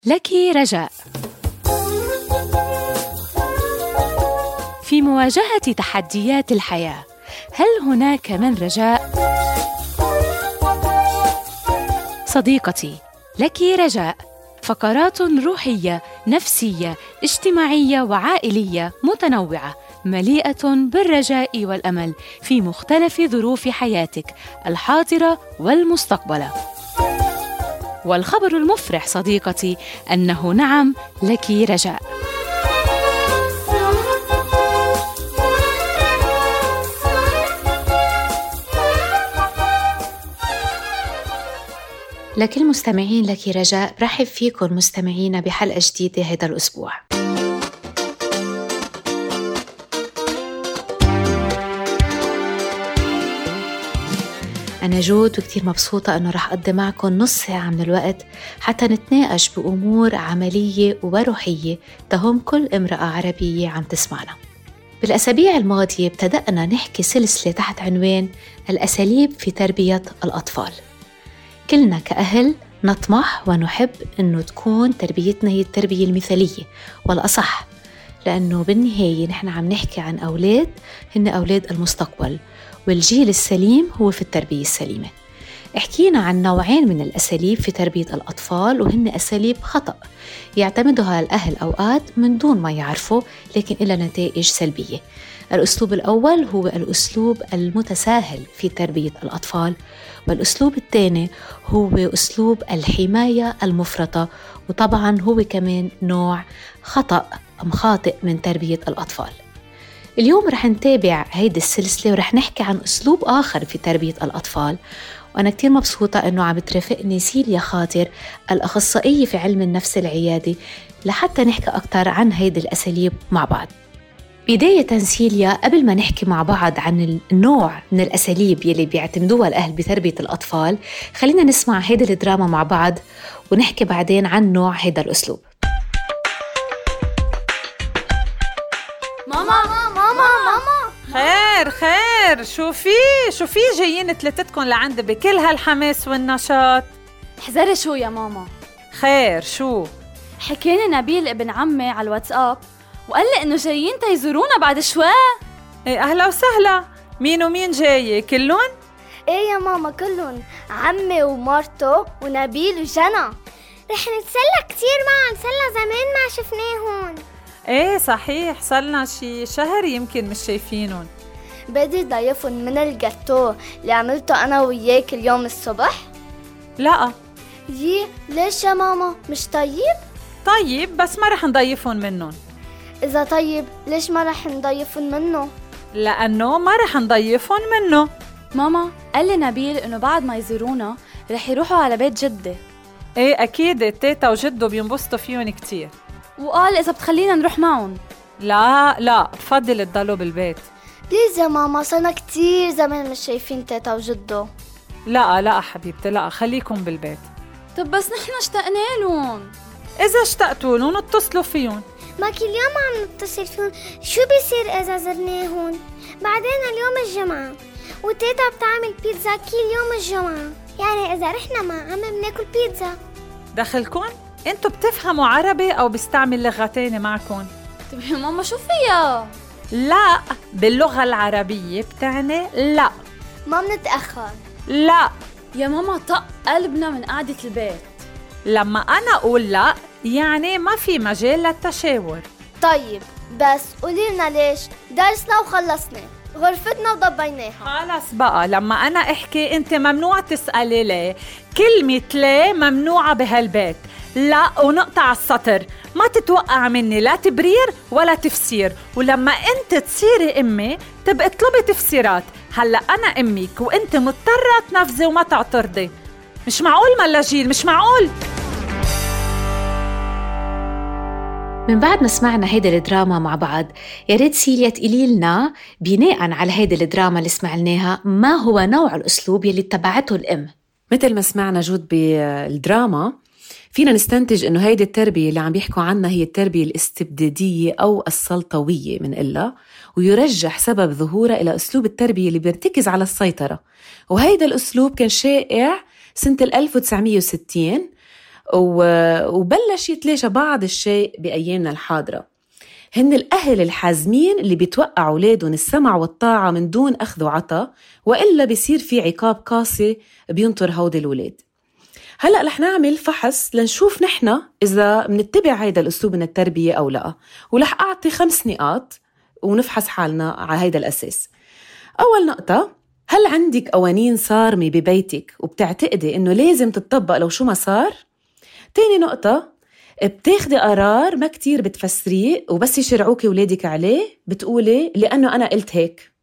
لك رجاء. في مواجهة تحديات الحياة، هل هناك من رجاء؟ صديقتي، لك رجاء. فقرات روحية، نفسية، اجتماعية وعائلية متنوعة، مليئة بالرجاء والأمل في مختلف ظروف حياتك الحاضرة والمستقبلة. والخبر المفرح صديقتي أنه نعم، لك رجاء. لكل المستمعين لك رجاء، رحب فيكم مستمعينا بحلقة جديدة هذا الأسبوع. أنا جود وكتير مبسوطة أنه رح أقضي معكم نص ساعة من الوقت حتى نتناقش بأمور عملية وروحية تهم كل امرأة عربية عم تسمعنا. بالأسابيع الماضية ابتدأنا نحكي سلسلة تحت عنوان الأساليب في تربية الأطفال. كلنا كأهل نطمح ونحب أنه تكون تربيتنا هي التربية المثالية والأصح، لأنه بالنهاية نحن عم نحكي عن أولاد هن أولاد المستقبل، والجيل السليم هو في التربية السليمة. احكينا عن نوعين من الأساليب في تربية الأطفال، وهن أساليب خطأ يعتمدها الأهل أوقات من دون ما يعرفوا، لكن إلى نتائج سلبية. الأسلوب الأول هو الأسلوب المتساهل في تربية الأطفال، والأسلوب الثاني هو أسلوب الحماية المفرطة، وطبعا هو كمان نوع خاطئ من تربية الأطفال. اليوم رح نتابع هيدي السلسلة ورح نحكي عن أسلوب آخر في تربية الأطفال، وأنا كتير مبسوطة أنه عم ترافقني سيليا خاطر، الأخصائية في علم النفس العيادي، لحتى نحكي أكتر عن هيدي الأساليب مع بعض. بداية سيليا، قبل ما نحكي مع بعض عن النوع من الأساليب يلي بيعتمدوها الأهل بتربية الأطفال، خلينا نسمع هيدي الدراما مع بعض ونحكي بعدين عن نوع هيدا الأسلوب. خير شو في جايين ثلاثتكم لعند بكل هالحماس والنشاط؟ احذري شو يا ماما. خير شو؟ حكيني نبيل ابن عمي على الواتساب وقال لي انه جايين تيزورونا بعد شوي. ايه اهلا وسهلا. مين ومين جاي؟ كلهم؟ ايه يا ماما كلهم، عمي ومارتو ونبيل وجنى. رح نتسلى كتير معهم، صرنا زمان ما شفناهم. ايه صحيح، صرنا شي شهر يمكن مش شايفينهم. بدي ضيفهم من الجاتو اللي عملته انا وياك اليوم الصبح. لا. ليش يا ماما؟ مش طيب بس ما رح نضيفهم منهم. اذا طيب ليش ما رح نضيفهم منه؟ لانه ما رح نضيفهم منه. ماما قال لي نبيل انه بعد ما يزورونا رح يروحوا على بيت جدي. ايه اكيد، التيتا وجدو بينبسطوا فيهم كتير، وقال اذا بتخلينا نروح معهم. لا بفضل تضلوا بالبيت. بليز يا ماما، صرنا كتير زمان مش شايفين تيتا وجدو. لا حبيبتي، لا خليكم بالبيت. طب بس نحن اشتقنا لهم. اذا اشتقتوا لهم اتصلوا فيهم. ما كل يوم عم نتصل فيهم، شو بيصير اذا زرناهم؟ بعدين اليوم الجمعة وتيتا بتعمل بيتزا كل يوم الجمعة، يعني اذا رحنا مع عم بناكل بيتزا. دخلكن؟ انتوا بتفهموا عربي او بيستعمل لغتين معكم؟ طب يا ماما شو فيها؟ لا، باللغة العربية بتعني لا. ما بنتأخر. لا يا ماما، طق قلبنا من قعدة البيت. لما أنا أقول لا يعني ما في مجال للتشاور. طيب بس قوليلنا ليش، درسنا وخلصنا، غرفتنا وضبيناها. خلص بقى، لما أنا أحكي أنت ممنوع تسألي ليه. كلمة ليه ممنوعة بهالبيت، لا ونقطع السطر، ما تتوقع مني لا تبرير ولا تفسير. ولما أنت تصيري أمي تبقى اطلبي تفسيرات. هلأ أنا أمك وأنت مضطرة تنفذي وما تعترضي. مش معقول ملاجيل، مش معقول. من بعد ما سمعنا هيدا الدراما مع بعض، يا ريت سيليا تقولي لنا بناء على هيدا الدراما اللي سمعناها ما هو نوع الأسلوب يلي اتبعته الأم. مثل ما سمعنا جود بالدراما، فينا نستنتج إنه هيدي التربية اللي عم بيحكوا عنها هي التربية الاستبدادية أو السلطوية من إلا، ويرجح سبب ظهورها إلى أسلوب التربية اللي بيرتكز على السيطرة. وهيدا الأسلوب كان شائع سنة 1960 وبلش يتلاشى بعض الشيء بأيامنا الحاضرة. هن الأهل الحازمين اللي بيتوقعوا أولادهم السمع والطاعة من دون أخذ وعطا، وإلا بيصير في عقاب قاسي بينطر هودي الولاد. هلأ رح نعمل فحص لنشوف نحن إذا منتبع هيدا الأسلوب من التربية أو لا، ورح أعطي 5 نقاط ونفحص حالنا على هيدا الأساس. أول نقطة: هل عندك قوانين صارمة ببيتك وبتعتقدي إنه لازم تتطبق لو شو ما صار؟ تاني نقطة: بتاخدي قرار ما كتير بتفسريه وبس يشرعوكي ولادك عليه بتقولي لأنه أنا قلت هيك.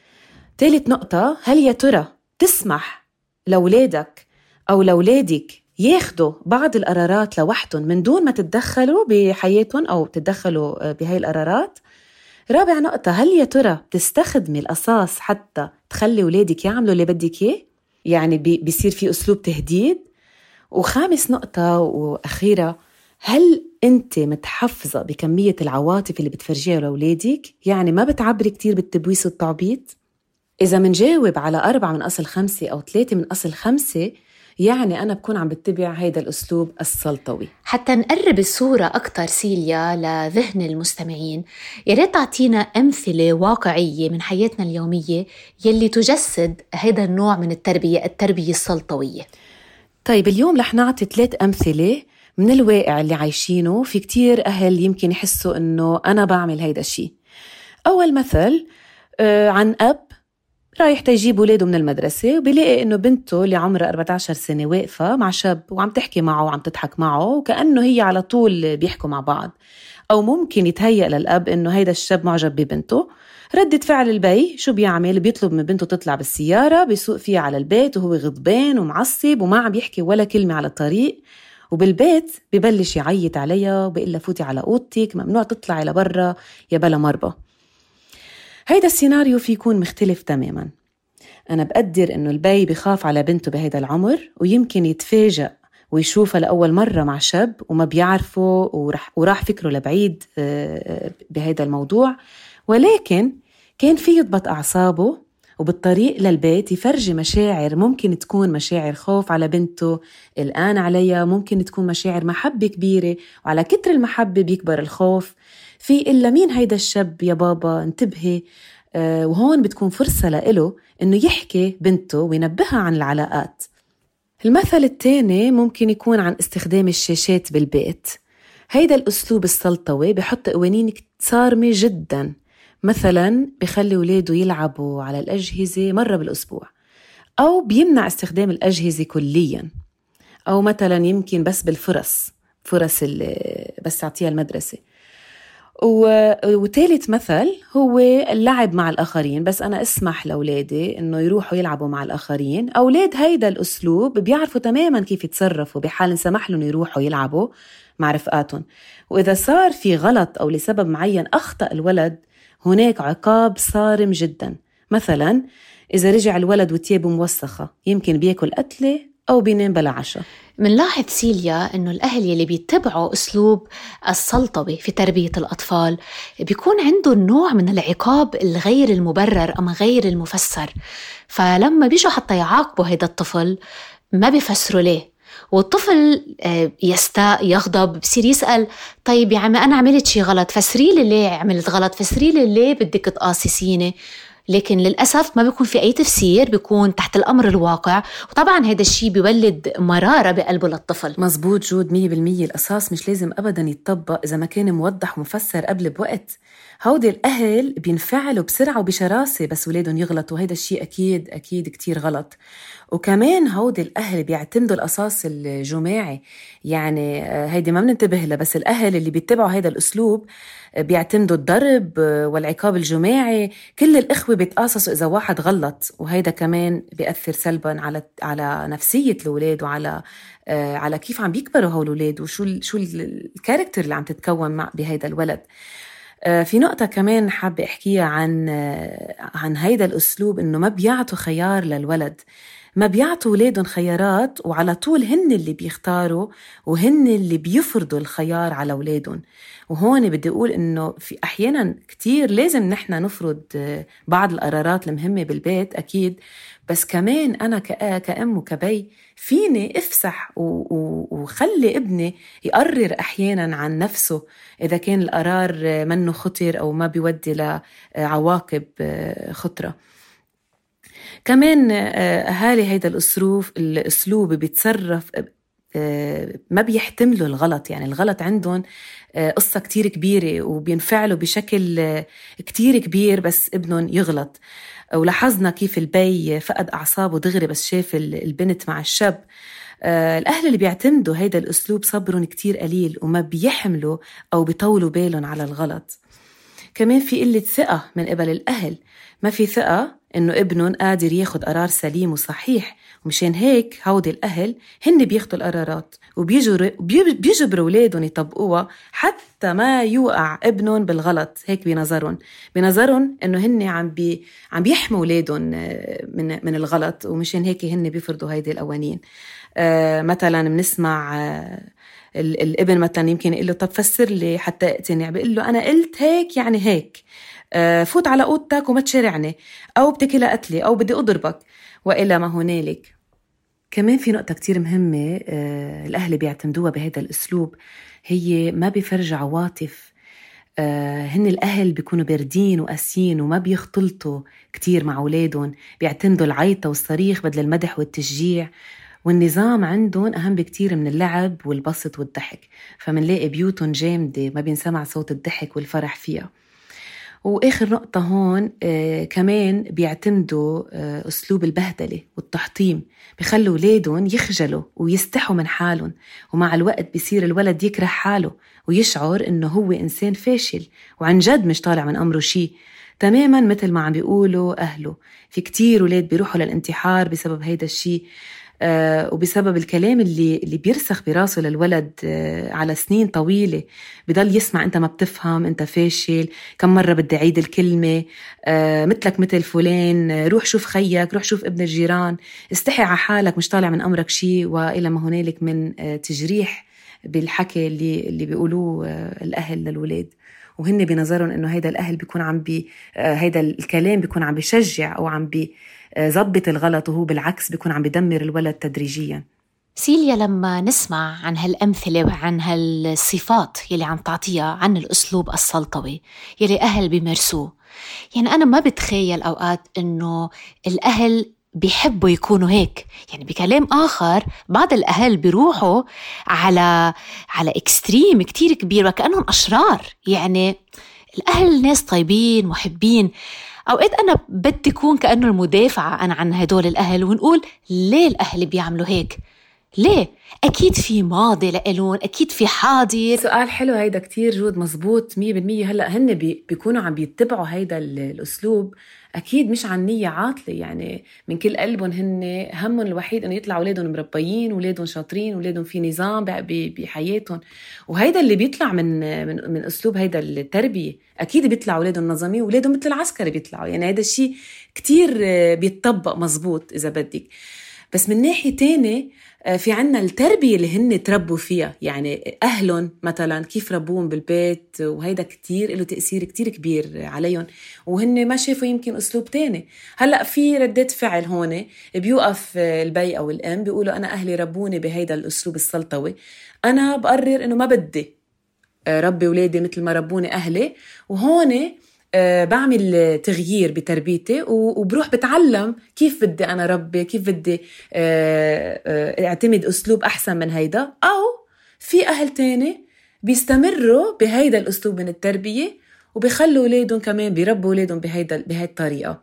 تالت نقطة: هل يا ترى تسمح لولادك أو لولادك ياخدوا بعض القرارات لوحدهم من دون ما تتدخلوا بحياتهم أو تتدخلوا بهاي القرارات؟ رابع نقطة: هل يا ترى تستخدمي القصاص حتى تخلي ولادك يعملوا اللي بدك إياه؟ يعني بيصير في أسلوب تهديد. وخامس نقطة وأخيرة: هل أنت متحفظة بكمية العواطف اللي بتفرجيها لأولادك؟ يعني ما بتعبري كتير بالتبويس والتعبيط؟ إذا منجاوب على 4 من أصل 5 أو 3 من أصل 5، يعني أنا بكون عم بتبع هيدا الأسلوب السلطوي. حتى نقرب الصورة أكتر سيليا لذهن المستمعين، ياريت تعطينا أمثلة واقعية من حياتنا اليومية يلي تجسد هيدا النوع من التربية السلطوية. طيب اليوم رح نعطي 3 أمثلة من الواقع اللي عايشينه. في كتير أهل يمكن يحسوا إنه أنا بعمل هيدا الشيء. أول مثل عن أب رايح تجيب ولاده من المدرسة وبيلاقي إنه بنته اللي عمرها 14 سنة واقفة مع شاب وعم تحكي معه وعم تضحك معه وكأنه هي على طول بيحكوا مع بعض. أو ممكن يتهيأ للأب إنه هيدا الشاب معجب ببنته. ردة فعل البي شو بيعمل؟ بيطلب من بنته تطلع بالسيارة، بيسوق فيها على البيت وهو غضبان ومعصب وما عم بيحكي ولا كلمة على الطريق. وبالبيت ببلش يعيط عليها وبيقول لها فوتي على أوضتك، ممنوع تطلعي لبرا يا بلا مربى. هيدا السيناريو في يكون مختلف تماما. أنا بقدر إنه البي بخاف على بنته بهيدا العمر ويمكن يتفاجأ ويشوفها لأول مرة مع شاب وما بيعرفه وراح فكره لبعيد بهيدا الموضوع، ولكن كان فيه يضبط أعصابه وبالطريق للبيت يفرجي مشاعر ممكن تكون مشاعر خوف على بنته، الآن عليها ممكن تكون مشاعر محبة كبيرة، وعلى كتر المحبة بيكبر الخوف. في إلا مين هيدا الشاب يا بابا؟ انتبهي. وهون بتكون فرصة له إنه يحكي بنته وينبهها عن العلاقات. المثل الثاني ممكن يكون عن استخدام الشاشات بالبيت. هيدا الأسلوب السلطوي بحط قوانين صارمة جدا. مثلا بخلي ولاده يلعبوا على الأجهزة مرة بالأسبوع، أو بيمنع استخدام الأجهزة كليا، أو مثلا يمكن بس بالفرص اللي بس تعطيها المدرسة. وثالث مثل هو اللعب مع الآخرين، بس أنا أسمح لأولادي إنه يروحوا يلعبوا مع الآخرين. أولاد هيدا الأسلوب بيعرفوا تماماً كيف يتصرفوا بحال نسمح لهم يروحوا يلعبوا مع رفقاتهم. وإذا صار في غلط أو لسبب معين أخطأ الولد، هناك عقاب صارم جدا. مثلاً إذا رجع الولد وتيابه موسخة يمكن بياكل قتلة أو بينام بلا عشاء. منلاحظ سيليا أنه الأهل يلي بيتبعوا أسلوب السلطوي في تربية الأطفال بيكون عنده نوع من العقاب الغير المبرر أما غير المفسر، فلما بيجوا حتى يعاقبوا هيدا الطفل ما بيفسروا ليه، والطفل يستاء يغضب، بصير يسأل طيب يا عمي أنا عملت شي غلط، فسري لي ليه عملت غلط، فسري لي ليه بدك تقاصصيني. لكن للأسف ما بيكون في أي تفسير، بيكون تحت الأمر الواقع، وطبعا هذا الشيء بيولد مرارة بقلبه للطفل. مزبوط جود 100%. القصاص مش لازم أبدا يتطبق إذا ما كان موضح ومفسر قبل بوقت. هودي الأهل بينفعلوا بسرعة وبشراسة بس ولادهم يغلطوا، هيدا الشيء أكيد كتير غلط. وكمان هودي الأهل بيعتمدوا القصاص الجماعي، يعني هيدي ما بننتبه لها، بس الأهل اللي بيتبعوا هيدا الأسلوب بيعتمدوا الضرب والعقاب الجماعي. كل الإخوة بيتقاصصوا إذا واحد غلط، وهيدا كمان بيأثر سلبا على نفسية الأولاد وعلى على كيف عم بيكبروا هول الأولاد وشو الكاركتر اللي عم تتكون بهيدا الولد. في نقطة كمان حابة أحكيها عن هيدا الأسلوب، إنه ما بيعطوا خيار للولد. ما بيعطوا أولادهم خيارات، وعلى طول هن اللي بيختاروا وهن اللي بيفرضوا الخيار على أولادهم. وهون بدي أقول إنه في أحيانا كتير لازم نحن نفرض بعض القرارات المهمة بالبيت أكيد، بس كمان أنا كأم وكبي فيني أفسح وخلي ابني يقرر أحيانا عن نفسه إذا كان القرار منه خطر أو ما بيودي لعواقب خطرة. كمان أهالي هيدا الأسلوب بيتصرف ما بيحتملوا الغلط، يعني الغلط عندهم قصة كتير كبيرة وبينفعلوا بشكل كتير كبير بس ابنهم يغلط. ولاحظنا كيف البي فقد أعصابه دغري بس شاف البنت مع الشاب. الأهل اللي بيعتمدوا هيدا الأسلوب صبرهم كتير قليل وما بيحملوا أو بيطولوا بالهم على الغلط. كمان في قلة ثقة من قبل الأهل، ما في ثقة إنه ابنهم قادر ياخد قرار سليم وصحيح، ومشان هيك هودي الأهل هن بياخدوا القرارات وبيجبروا ولادهم يطبقوها حتى ما يوقع ابنهم بالغلط. هيك بنظرهم إنه هن عم بيحموا ولادهم من الغلط، ومشان هيك هن بيفرضوا هيدي القوانين. مثلا بنسمع الابن مثلا يمكن يقول له طب فسر لي حتى اقتنع، بيقول له أنا قلت هيك يعني هيك، فوت على أوضتك وما تشارعني، أو بتكي لقتلي، أو بدي أضربك، وإلا ما هنالك. كمان في نقطة كتير مهمة الأهل بيعتمدوها بهذا الأسلوب، هي ما بيفرج عواطف. هن الأهل بيكونوا باردين وقاسيين وما بيختلطوا كتير مع أولادهم، بيعتمدوا العيطة والصريخ بدل المدح والتشجيع، والنظام عندهم أهم بكتير من اللعب والبسط والضحك. فمنلاقي بيوتهم جامدة ما بينسمع صوت الضحك والفرح فيها. وآخر نقطة هون كمان بيعتمدوا أسلوب البهدلة والتحطيم، بيخلوا ولادهم يخجلوا ويستحوا من حالهم، ومع الوقت بيصير الولد يكره حاله ويشعر إنه هو إنسان فاشل وعن جد مش طالع من أمره شيء، تماما مثل ما عم بيقولوا أهله. في كتير ولاد بيروحوا للانتحار بسبب هيدا الشيء، وبسبب الكلام اللي بيرسخ براسه للولد على سنين طويلة. بضل يسمع أنت ما بتفهم، أنت فاشل، كم مرة بدي أعيد الكلمة، مثلك مثل فلان، روح شوف خيك، روح شوف ابن الجيران، استحي على حالك، مش طالع من أمرك شيء، وإلى ما هنالك من تجريح بالحكي اللي بيقولوه الأهل للولاد. وهن بنظرهم إنه هيدا الأهل بيكون هيدا الكلام بيكون عم بيشجع أو عم بيظبط الغلط، وهو بالعكس بيكون عم بيدمر الولد تدريجيا. سيليا، لما نسمع عن هالأمثلة وعن هالصفات يلي عم تعطيها عن الأسلوب السلطوي يلي أهل بيمارسوه، يعني أنا ما بتخيل أوقات إنه الأهل بيحبوا يكونوا هيك. يعني بكلام آخر بعض الأهل بيروحوا على إكستريم كتير كبير وكأنهم أشرار. يعني الأهل ناس طيبين محبين، أوقات أنا بدي أكون كأنه المدافعة أنا عن هدول الأهل، ونقول ليه الأهل بيعملوا هيك؟ ليه؟ أكيد في ماضي لإلون، أكيد في حاضر. سؤال حلو هيدا كتير جود، مزبوط 100%. هلأ هن بيكونوا عم بيتبعوا هيدا الأسلوب أكيد مش عن نية عاطلة، يعني من كل قلبهم هن همهم الوحيد أنه يطلعوا أولادهم مربيين، أولادهم شاطرين، أولادهم في نظام بحياتهم. وهيدا اللي بيطلع من أسلوب هيدا التربية. أكيد بيطلعوا أولادهم نظامي، وأولادهم مثل العسكري بيطلعوا، يعني هيدا الشيء كتير بيتطبق مزبوط إذا بدك. بس من ناحية تانية في عنا التربية اللي هن تربوا فيها، يعني أهلهم مثلا كيف ربوهم بالبيت، وهيدا كتير له تأثير كتير كبير عليهم، وهن ما شافوا يمكن أسلوب تاني. هلأ في ردة فعل هون، بيوقف البي أو الأم بيقولوا أنا أهلي ربوني بهيدا الأسلوب السلطوي، أنا بقرر إنه ما بدي ربي ولادي مثل ما ربوني أهلي، وهون بعمل تغيير بتربيتي وبروح بتعلم كيف بدي أنا ربي، كيف بدي اعتمد أسلوب أحسن من هيدا. أو في أهل تاني بيستمروا بهيدا الأسلوب من التربية وبيخلوا ولادهم كمان بيربوا ولادهم بهاي الطريقة.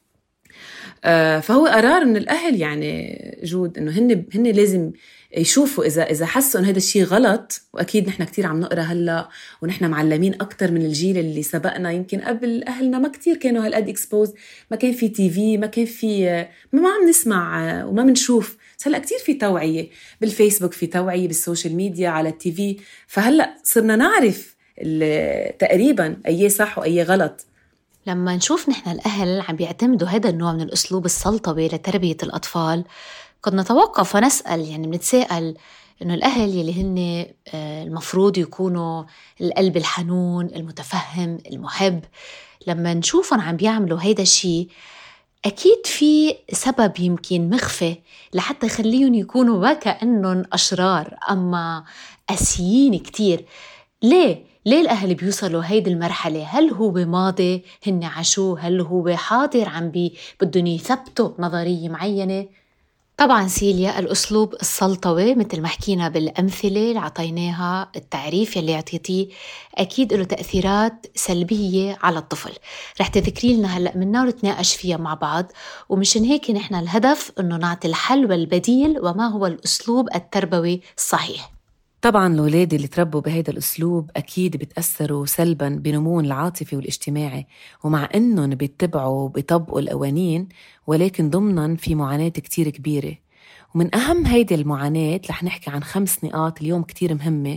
فهو قرار من الأهل يعني جود إنه هن لازم يشوفوا إذا حسوا إنه هذا الشيء غلط. وأكيد نحن كتير عم نقرأ هلأ ونحن معلمين أكتر من الجيل اللي سبقنا، يمكن قبل أهلنا ما كتير كانوا هالقد إكسبوز، ما كان في تي في، ما كان في ما عم نسمع وما منشوف. هلأ كتير في توعية بالفيسبوك، في توعية بالسوشيال ميديا، على التي في، فهلأ صرنا نعرف تقريبا أي صح وأي غلط. لما نشوف نحن الأهل عم بيعتمدوا هذا النوع من الأسلوب السلطوي لتربية الأطفال، قد نتوقف ونسأل، يعني بنتساءل إنه الأهل يلي هن المفروض يكونوا القلب الحنون المتفهم المحب، لما نشوفهم عم بيعملوا هيدا الشيء أكيد في سبب يمكن مخفي لحتى يخليهم يكونوا وكأنهم أشرار أما قاسيين كتير. ليه الأهل بيوصلوا هيدي المرحلة؟ هل هو ماضي هن عاشوه؟ هل هو حاضر عم بدهم يثبتوا نظرية معينة؟ طبعا سيليا، الأسلوب السلطوي مثل ما حكينا بالأمثلة اللي عطيناها، التعريف يلي عطيتيه أكيد له تأثيرات سلبية على الطفل. رح تذكري لنا هلأ منا ونتناقش فيها مع بعض، ومشان هيك نحن الهدف أنه نعطي الحل والبديل وما هو الأسلوب التربوي الصحيح. طبعاً الأولاد اللي تربوا بهذا الأسلوب أكيد بتأثروا سلباً بنمو العاطفي والاجتماعي، ومع أنهم بيطبقوا القوانين ولكن ضمناً في معاناة كتير كبيرة. ومن أهم هيدي المعاناة رح نحكي عن 5 نقاط اليوم كتير مهمة.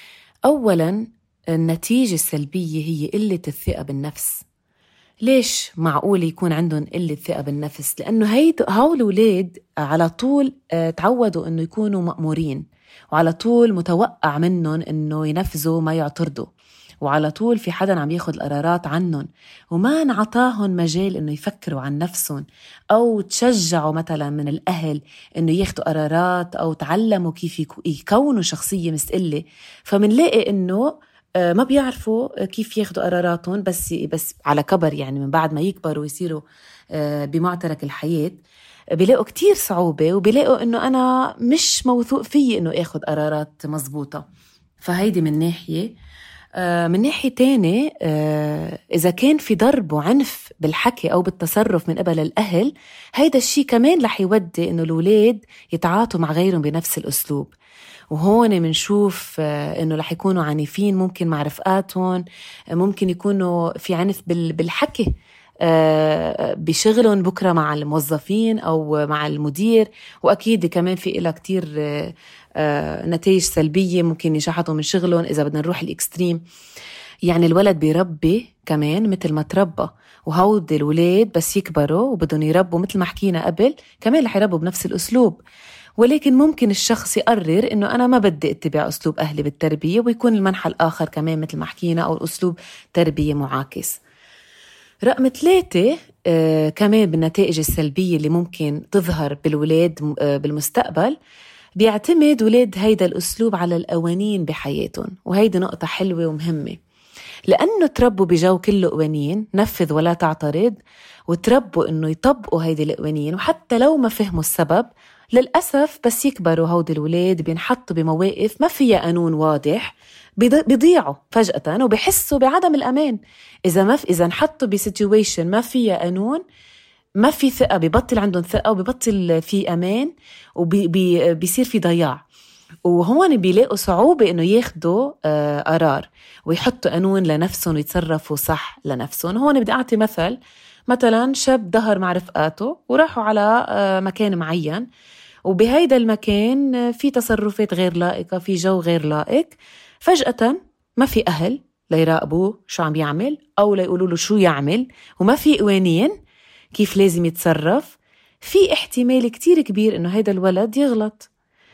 أولاً، النتيجة السلبية هي قلة الثقة بالنفس. ليش معقول يكون عندهم قلة ثقة بالنفس؟ لأنه هول الأولاد على طول تعودوا أنه يكونوا مأمورين، وعلى طول متوقع منهم إنه ينفذوا ما يعترضوا، وعلى طول في حدا عم ياخد القرارات عنهم، وما نعطاهم مجال إنه يفكروا عن نفسهم أو تشجعوا مثلا من الأهل إنه ياخدوا قرارات أو تعلموا كيف يكونوا شخصية مستقلة. فمنلاقي إنه ما بيعرفوا كيف ياخدوا قراراتهم بس على كبر، يعني من بعد ما يكبروا ويصيروا بمعترك الحياة بيلاقوا كتير صعوبة، وبيلاقوا إنه أنا مش موثوق فيه إنه أخذ قرارات مزبوطة. فهيدي من ناحية. من ناحية تانية، إذا كان في ضرب وعنف بالحكي أو بالتصرف من قبل الأهل، هيدا الشيء كمان رح يودي إنه الأولاد يتعاطوا مع غيرهم بنفس الأسلوب. وهون منشوف إنه رح يكونوا عنيفين، ممكن مع رفقاتهم، ممكن يكونوا في عنف بالحكي بشغلهم بكرة مع الموظفين أو مع المدير. وأكيد كمان في إلها كتير نتائج سلبية، ممكن يشحطوا من شغلهم إذا بدنا نروح الإكستريم. يعني الولد بيربي كمان مثل ما تربى، وهود الولاد بس يكبروا وبدهم يربوا مثل ما حكينا قبل كمان رح يربوا بنفس الأسلوب. ولكن ممكن الشخص يقرر إنه أنا ما بدي اتبع أسلوب أهلي بالتربية، ويكون المنحى الآخر كمان مثل ما حكينا أو الأسلوب تربية معاكس. رقم 3 كمان بالنتائج السلبية اللي ممكن تظهر بالولاد بالمستقبل، بيعتمد ولاد هيدا الأسلوب على القوانين بحياتهم. وهيدا نقطة حلوة ومهمة، لأنه تربوا بجو كله قوانين، نفذ ولا تعترض، وتربوا إنه يطبقوا هيدي القوانين. وحتى لو ما فهموا السبب، للأسف بس يكبروا هودي الولاد بينحطوا بمواقف ما فيها قانون واضح، بيضيعوا فجأة وبيحسوا بعدم الأمان. إذا انحطوا بسيتويشن ما فيها قانون، ما في ثقة، بيبطل عندهم ثقة وبيبطل في أمان وبيصير في ضياع. وهون بيلاقوا صعوبة إنه ياخدوا قرار ويحطوا قانون لنفسهم ويتصرفوا صح لنفسهم. هون بدي أعطي مثلا شاب ظهر مع رفقاته وراحوا على مكان معين، وبهيدا المكان في تصرفات غير لائقة، في جو غير لائق. فجأة ما في أهل ليراقبوه شو عم يعمل أو ليقولوا له شو يعمل، وما في قوانين كيف لازم يتصرف. في احتمال كتير كبير إنه هيدا الولد يغلط.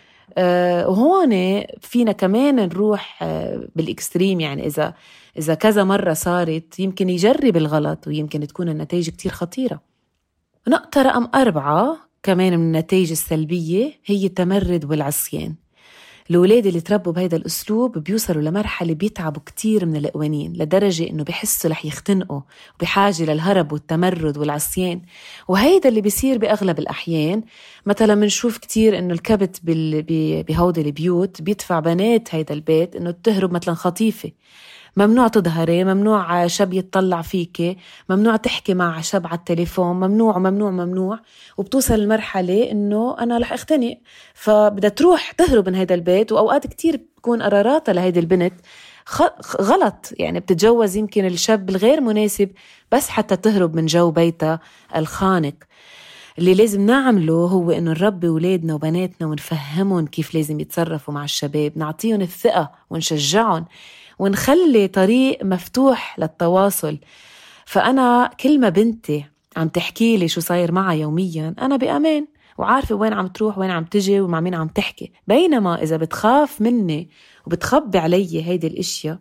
وهون فينا كمان نروح بالإكستريم، يعني إذا كذا مرة صارت يمكن يجرب الغلط ويمكن تكون النتائج كتير خطيرة. نقطة رقم 4 كمان من النتائج السلبية هي التمرد والعصيان. الأولاد اللي تربوا بهذا الأسلوب بيوصلوا لمرحلة بيتعبوا كتير من القوانين، لدرجة إنه بيحسوا رح يختنقوا، بحاجة للهرب والتمرد والعصيان. وهيدا اللي بيصير بأغلب الأحيان. مثلا منشوف كتير إنه الكبت بهودي البيوت بيدفع بنات هيدا البيت إنه تهرب مثلا خطيفة، ممنوع تظهري، ممنوع شاب يتطلع فيك، ممنوع تحكي مع شاب على التليفون، ممنوع ممنوع ممنوع. وبتوصل المرحلة إنه أنا رح أختنق، فبدها تروح تهرب من هيدا البيت. وأوقات كتير بتكون قراراتها لهيدا البنت غلط، يعني بتتجوز يمكن الشاب الغير مناسب بس حتى تهرب من جو بيتها الخانق. اللي لازم نعمله هو إنه نربي ولادنا وبناتنا ونفهمهم كيف لازم يتصرفوا مع الشباب، نعطيهم الثقة ونشجعهم ونخلي طريق مفتوح للتواصل. فأنا كل ما بنتي عم تحكي لي شو صاير معها يوميا أنا بأمان وعارفة وين عم تروح وين عم تجي ومع مين عم تحكي. بينما إذا بتخاف مني وبتخبي علي هيدي الاشياء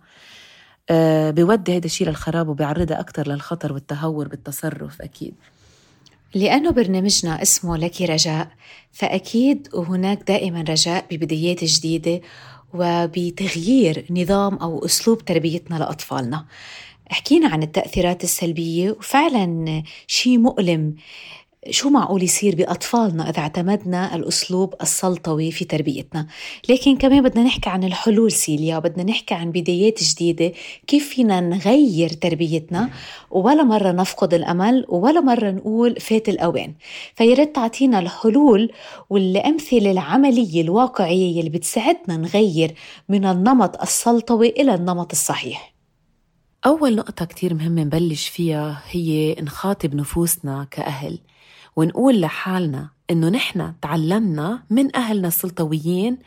بيودي هيدا الشيء للخراب وبيعرضها أكتر للخطر والتهور بالتصرف. أكيد لأنه برنامجنا اسمه لك رجاء، فأكيد هناك دائما رجاء ببدايات جديدة وبتغيير نظام أو أسلوب تربيتنا لأطفالنا. حكينا عن التأثيرات السلبية وفعلا شيء مؤلم شو معقول يصير بأطفالنا إذا اعتمدنا الأسلوب السلطوي في تربيتنا. لكن كمان بدنا نحكي عن الحلول سيليا، وبدنا نحكي عن بدايات جديدة كيف فينا نغير تربيتنا ولا مرة نفقد الأمل ولا مرة نقول فات الأوان. فياريت تعطينا الحلول والأمثلة العملية الواقعية اللي بتساعدنا نغير من النمط السلطوي إلى النمط الصحيح. أول نقطة كتير مهمة نبلش فيها هي نخاطب نفوسنا كأهل ونقول لحالنا إنه نحن تعلمنا من أهلنا السلطويين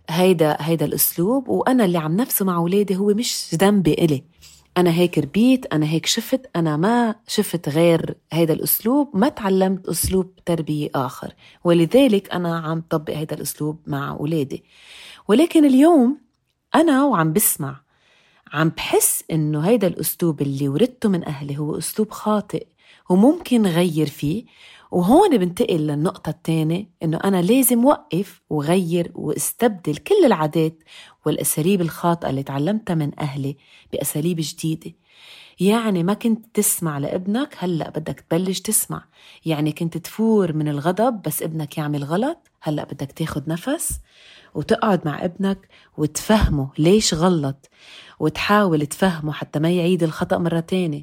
هيدا الأسلوب، وأنا اللي عم نفسه مع أولادي هو مش ذنبي إلي. أنا هيك ربيت، أنا هيك شفت، أنا ما شفت غير هيدا الأسلوب، ما تعلمت أسلوب تربية آخر، ولذلك أنا عم طبق هيدا الأسلوب مع أولادي. ولكن اليوم أنا وعم بسمع عم بحس إنه هيدا الأسلوب اللي وردته من أهلي هو أسلوب خاطئ وممكن غير فيه. وهون بنتقل للنقطة الثانية، إنه أنا لازم وقف وغير واستبدل كل العادات والأساليب الخاطئة اللي تعلمتها من أهلي بأساليب جديدة. يعني ما كنت تسمع لابنك، هلأ بدك تبلش تسمع. يعني كنت تفور من الغضب بس ابنك يعمل غلط، هلأ بدك تاخد نفس وتقعد مع ابنك وتفهمه ليش غلط وتحاول تفهمه حتى ما يعيد الخطأ مرة تانية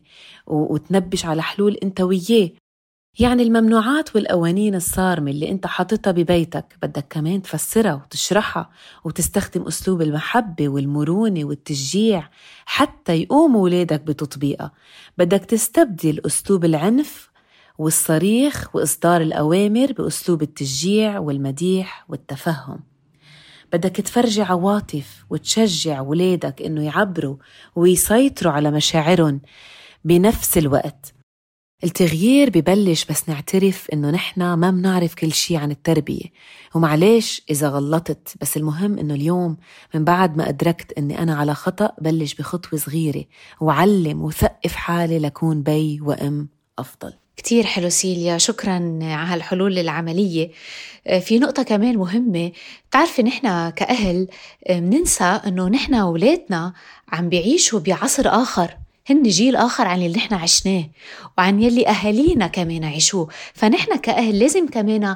وتنبش على حلول انت وياه. يعني الممنوعات والقوانين الصارمة اللي انت حاططها ببيتك بدك كمان تفسرها وتشرحها وتستخدم أسلوب المحبة والمرونة والتشجيع حتى يقوموا ولادك بتطبيقها. بدك تستبدل أسلوب العنف والصريخ وإصدار الأوامر بأسلوب التشجيع والمديح والتفهم. بدك تفرجي عواطف وتشجع ولادك إنه يعبروا ويسيطروا على مشاعرهم بنفس الوقت. التغيير ببلش بس نعترف إنه نحنا ما بنعرف كل شيء عن التربية، ومعليش إذا غلطت، بس المهم إنه اليوم من بعد ما أدركت إني أنا على خطأ بلش بخطوة صغيرة وعلم وثقف حالي لكون بي وأم أفضل. كتير حلو سيليا، شكراً على الحلول العملية. في نقطة كمان مهمة، تعرفي نحنا كأهل مننسى أنه نحنا أولادنا عم بيعيشوا بعصر آخر، هن جيل آخر عن اللي نحنا عشناه وعن يلي أهالينا كمان عيشوه. فنحنا كأهل لازم كمان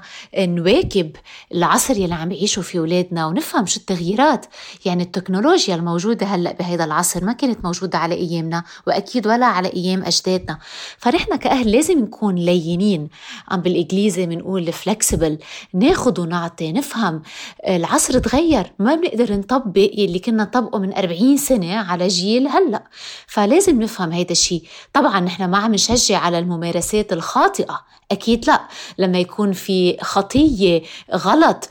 نواكب العصر يلي عم يعيشوا فيه أولادنا ونفهم شو التغييرات. يعني التكنولوجيا الموجودة هلأ بهذا العصر ما كانت موجودة على أيامنا وأكيد ولا على أيام أجدادنا. فنحنا كأهل لازم نكون لينين، عم بالإنجليزي منقول flexible، ناخد ونعطي، نفهم العصر تغير، ما بنقدر نطبق يلي كنا نطبقه من 40 سنة على جيل هلأ. فلازم نفهم هيدا الشيء. طبعا نحن ما عم نشجع على الممارسات الخاطئة، أكيد لا. لما يكون في خطية غلط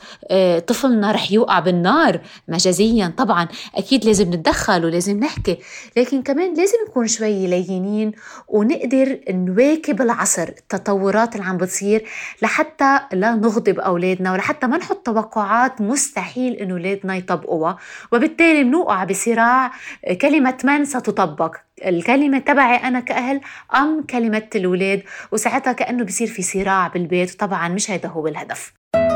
طفلنا رح يوقع بالنار مجازيا، طبعا أكيد لازم نتدخل ولازم نحكي، لكن كمان لازم نكون شوي لينين ونقدر نواكب العصر، التطورات اللي عم بتصير، لحتى لا نغضب أولادنا ولحتى ما نحط توقعات مستحيل إنه أولادنا يطبقوها، وبالتالي بنوقع بصراع كلمة من ستطبق، الكلمة تبعي أنا كأهل أم كلمة الأولاد، وساعتها كأنه بيصير في صراع بالبيت، وطبعا مش هيدا هو الهدف.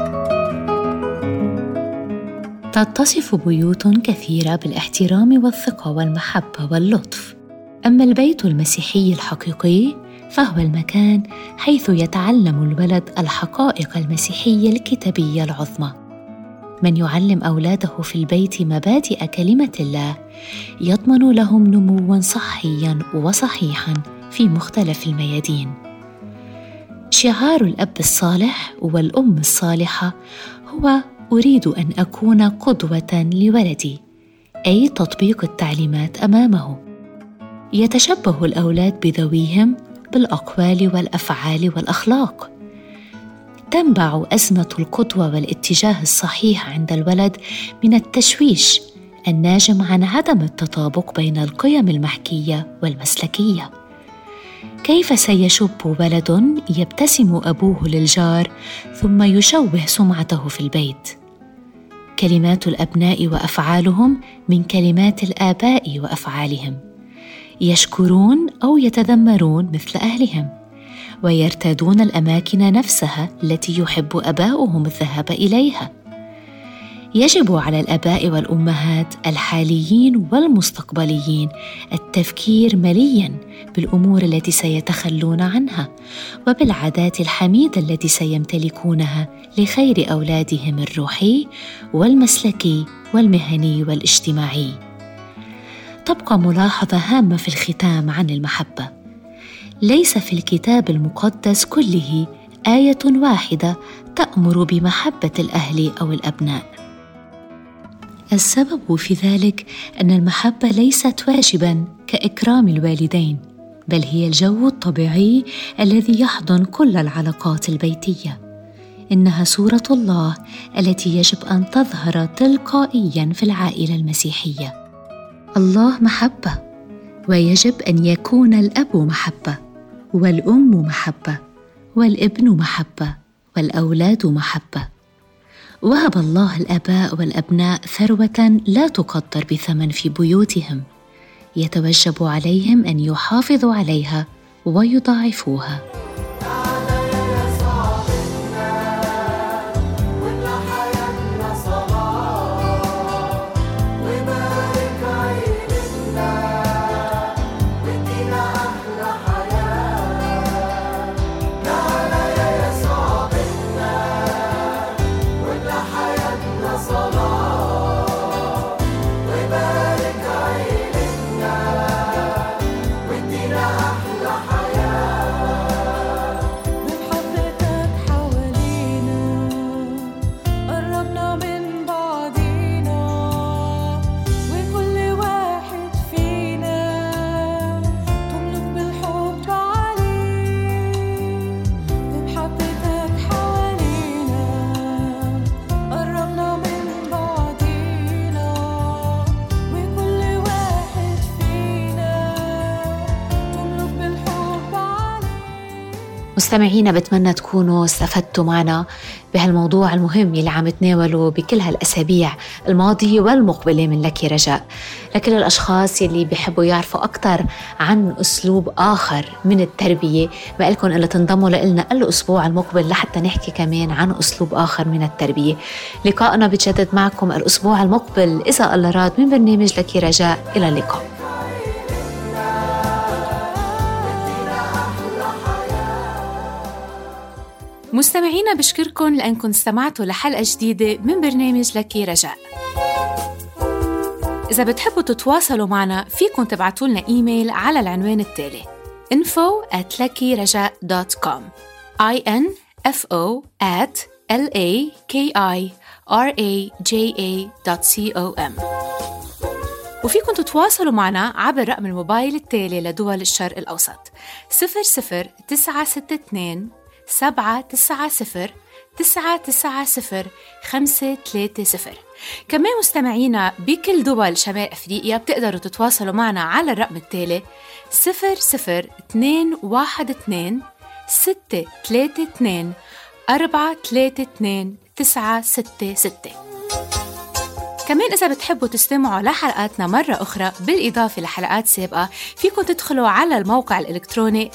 تتصف بيوت كثيرة بالاحترام والثقة والمحبة واللطف، أما البيت المسيحي الحقيقي فهو المكان حيث يتعلم الولد الحقائق المسيحية الكتابية العظمى. من يعلم أولاده في البيت مبادئ كلمة الله يضمن لهم نمواً صحياً وصحيحاً في مختلف الميادين. شعار الأب الصالح والأم الصالحة هو أريد أن أكون قدوة لولدي، أي تطبيق التعليمات أمامه. يتشبه الأولاد بذويهم بالأقوال والأفعال والأخلاق. تنبع أزمة القدوة والاتجاه الصحيح عند الولد من التشويش الناجم عن عدم التطابق بين القيم المحكية والمسلكية. كيف سيشب ولد يبتسم أبوه للجار ثم يشوه سمعته في البيت؟ كلمات الأبناء وأفعالهم من كلمات الآباء وأفعالهم، يشكرون أو يتذمرون مثل أهلهم، ويرتادون الأماكن نفسها التي يحب أباؤهم الذهاب إليها. يجب على الآباء والأمهات الحاليين والمستقبليين التفكير ملياً بالأمور التي سيتخلون عنها وبالعادات الحميدة التي سيمتلكونها لخير أولادهم الروحي والمسلكي والمهني والاجتماعي. تبقى ملاحظة هامة في الختام عن المحبة: ليس في الكتاب المقدس كله آية واحدة تأمر بمحبة الأهل أو الأبناء. السبب في ذلك أن المحبة ليست واجباً كإكرام الوالدين، بل هي الجو الطبيعي الذي يحضن كل العلاقات البيتية. إنها صورة الله التي يجب أن تظهر تلقائياً في العائلة المسيحية. الله محبة، ويجب أن يكون الأب محبة، والأم محبة، والابن محبة، والأولاد محبة. وهب الله الآباء والأبناء ثروة لا تقدر بثمن في بيوتهم، يتوجب عليهم أن يحافظوا عليها ويضاعفوها. مستمعينا، بتمنى تكونوا استفدتوا معنا بهالموضوع المهم اللي عم تناوله بكل هالأسابيع الماضية والمقبلة من لك رجاء. لكل الأشخاص يلي بيحبوا يعرفوا أكتر عن أسلوب آخر من التربية، ما لكم إلا تنضموا لنا الأسبوع المقبل لحتى نحكي كمان عن أسلوب آخر من التربية. لقاءنا بيتجدد معكم الأسبوع المقبل إذا الله راد من برنامج لك رجاء. إلى اللقاء. مستمعينا، بشكركن لأنكم استمعتوا لحلقة جديدة من برنامج لك رجاء. إذا بتحبوا تتواصلوا معنا فيكن تبعتوا لنا إيميل على العنوان التالي: info@lakiraja.com info@lakiraja.com. وفيكن تتواصلوا معنا عبر رقم الموبايل التالي لدول الشرق الأوسط: 00962 790-990-530. كمان مستمعينا بكل دول شمال أفريقيا بتقدروا تتواصلوا معنا على الرقم التالي: 002-123-632-432-966. كمان إذا بتحبوا تستمعوا لحلقاتنا مرة أخرى بالإضافة لحلقات سابقة، فيكم تدخلوا على الموقع الإلكتروني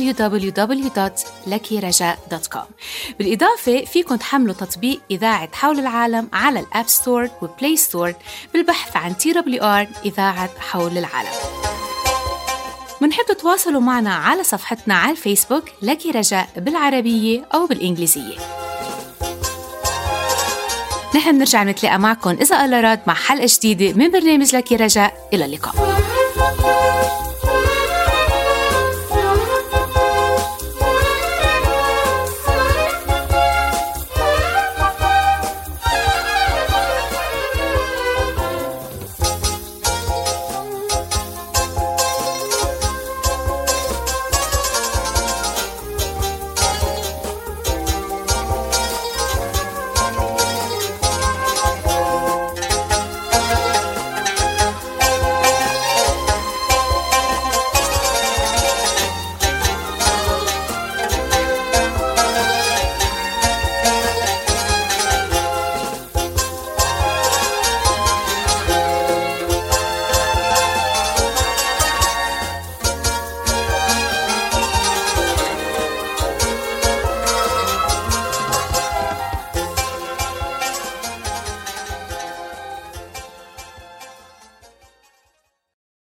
www.lakiraja.com. بالإضافة فيكم تحملوا تطبيق إذاعة حول العالم على الأب ستور وبلاي ستور بالبحث عن TWR إذاعة حول العالم. منحب تتواصلوا معنا على صفحتنا على الفيسبوك لك رجاء بالعربية أو بالإنجليزية. نحن نرجع نتلاقى معكم إذا الله راد مع حلقة جديدة من برنامج لك رجاء. إلى اللقاء.